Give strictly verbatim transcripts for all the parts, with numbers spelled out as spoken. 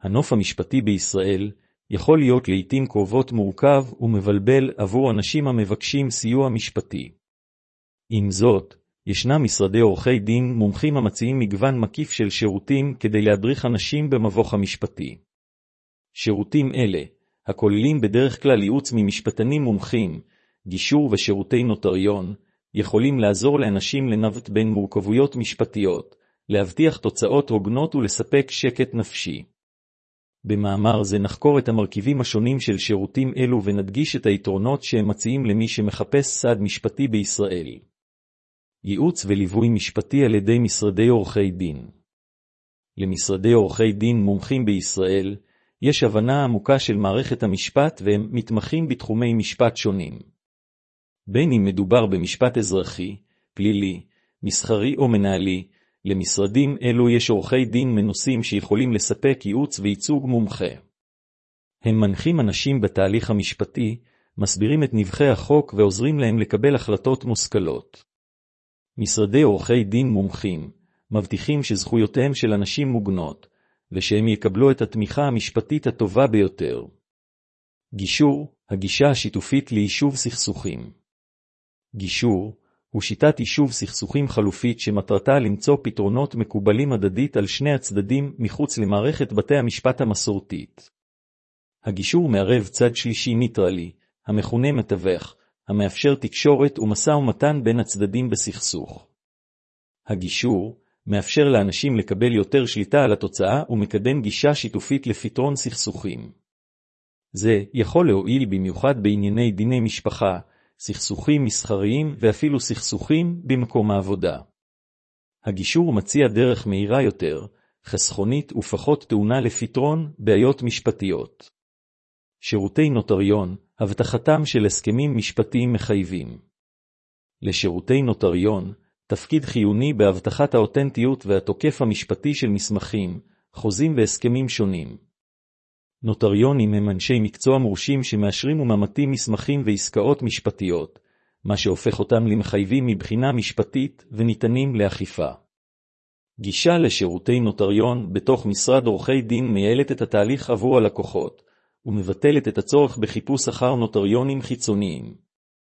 הנוף המשפטי בישראל יכול להיות לעתים קרובות מורכב ומבלבל עבור אנשים המבקשים סיוע משפטי. עם זאת, ישנם משרדי עורכי דין מומחים המציעים מגוון מקיף של שירותים כדי להדריך אנשים במבוך המשפטי. שירותים אלה, הכוללים בדרך כלל ייעוץ ממשפטנים מומחים, גישור ושירותי נוטריון, יכולים לעזור לאנשים לנווט בין מורכבויות משפטיות, להבטיח תוצאות הוגנות ולספק שקט נפשי. במאמר זה נחקור את המרכיבים השונים של שירותים אלו ונדגיש את היתרונות שהם מציעים למי שמחפש סעד משפטי בישראל. ייעוץ וליווי משפטי על ידי משרדי עורכי דין. למשרדי עורכי דין מומחים בישראל יש הבנה עמוקה של מערכת המשפט והם מתמחים בתחומי משפט שונים. בין אם מדובר במשפט אזרחי, פלילי, מסחרי או מנהלי, למשרדים אלו יש עורכי דין מנוסים שיכולים לספק ייעוץ וייצוג מומחה. הם מנחים אנשים בתהליך המשפטי, מסבירים את נבחי החוק ועוזרים להם לקבל החלטות מושכלות. משרדי עורכי דין מומחים מבטיחים שזכויותיהם של אנשים מוגנות, ושהם יקבלו את התמיכה המשפטית הטובה ביותר. גישור, הגישה השיתופית ליישוב סכסוכים. גישור הוא שיטת יישוב סכסוכים חלופית שמטרתה למצוא פתרונות מקובלים הדדית על שני הצדדים מחוץ למערכת בתי המשפט המסורתית. הגישור מערב צד שלישי ניטרלי, המכונה מתווך, המאפשר תקשורת ומשא ומתן בין הצדדים בסכסוך. הגישור מאפשר לאנשים לקבל יותר שליטה על התוצאה ומקדם גישה שיתופית לפתרון סכסוכים. זה יכול להועיל במיוחד בענייני דיני משפחה, סכסוכים מסחריים ואפילו סכסוכים במקום העבודה. הגישור מציע דרך מהירה יותר, חסכונית ופחות טעונה לפתרון בעיות משפטיות. שירותי נוטריון, הבטחתם של הסכמים משפטיים מחייבים. לשירותי נוטריון, תפקיד חיוני בהבטחת האותנטיות והתוקף המשפטי של מסמכים, חוזים והסכמים שונים. נוטריונים הם אנשי מקצוע מורשים שמאשרים וממתים מסמכים ועסקאות משפטיות, מה שהופך אותם למחייבים מבחינה משפטית וניתנים לאכיפה. גישה לשירותי נוטריון בתוך משרד עורכי דין מייעלת את התהליך עבור הלקוחות, ומבטלת את הצורך בחיפוש אחר נוטריונים חיצוניים.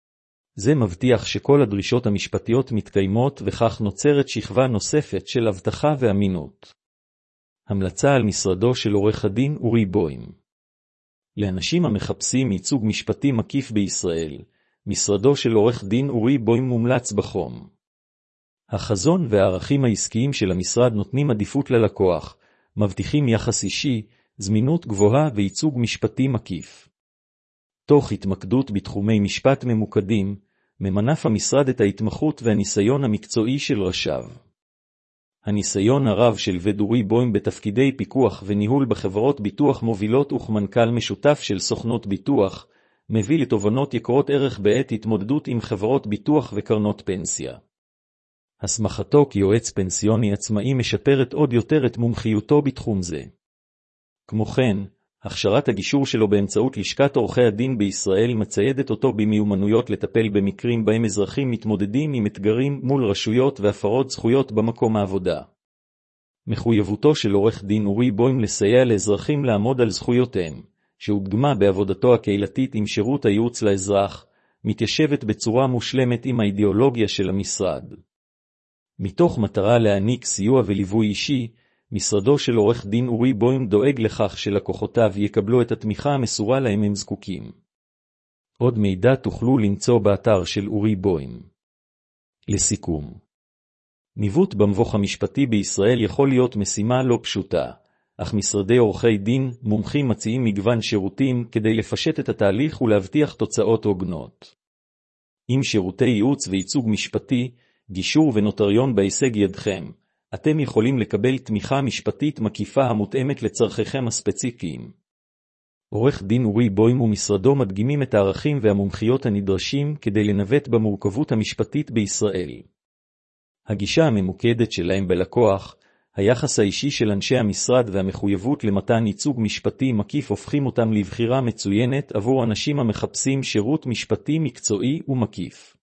זה מבטיח שכל הדרישות המשפטיות מתקיימות וכך נוצרת שכבה נוספת של הבטחה ואמינות. המלצה על משרדו של עורך הדין אורי בוים. לאנשים המחפשים ייצוג משפטי מקיף בישראל, משרדו של עורך דין אורי בוים מומלץ בחום. החזון והערכים העסקיים של המשרד נותנים עדיפות ללקוח, מבטיחים יחס אישי, זמינות גבוהה וייצוג משפטי מקיף. תוך התמקדות בתחומי משפט ממוקדים, ממנף המשרד את ההתמחות והניסיון המקצועי של ראשיו. הניסיון הרב של ודורי בוים בתפקידי פיקוח וניהול בחברות ביטוח מובילות וכמנכ"ל משותף של סוכנות ביטוח, מביא לתובנות יקרות ערך בעת התמודדות עם חברות ביטוח וקרנות פנסיה. הסמכתו כיועץ פנסיוני עצמאי משפרת עוד יותר את מומחיותו בתחום זה. כמו כן, הכשרת הגישור שלו באמצעות לשכת עורכי הדין בישראל מציידת אותו במיומנויות לטפל במקרים בהם אזרחים מתמודדים עם אתגרים מול רשויות והפרות זכויות במקום העבודה. מחויבותו של עורך דין אורי בוים לסייע לאזרחים לעמוד על זכויותיהם, שהודגמה בעבודתו הקהילתית עם שירות הייעוץ לאזרח, מתיישבת בצורה מושלמת עם האידיאולוגיה של המשרד. מתוך מטרה להעניק סיוע וליווי אישי, משרדו של עורך דין אורי בוים דואג לכך שלקוחותיו יקבלו את התמיכה המסורה להם הם זקוקים. עוד מידע תוכלו למצוא באתר של אורי בוים. לסיכום, ניווט במבוך המשפטי בישראל יכול להיות משימה לא פשוטה, אך משרדי עורכי דין מומחים מציעים מגוון שירותים כדי לפשט את התהליך ולהבטיח תוצאות הוגנות. עם שירותי ייעוץ וייצוג משפטי, גישור ונוטריון בהישג ידכם, אתם יכולים לקבל תמיכה משפטית מקיפה המותאמת לצרכיכם הספציפיים. עורך דין אורי בוים ומשרדו מדגימים את הערכים והמומחיות הנדרשים כדי לנווט במורכבות המשפטית בישראל. הגישה הממוקדת שלהם בלקוח, היחס האישי של אנשי המשרד והמחויבות למתן ייצוג משפטי מקיף הופכים אותם לבחירה מצוינת עבור אנשים המחפשים שירות משפטי מקצועי ומקיף.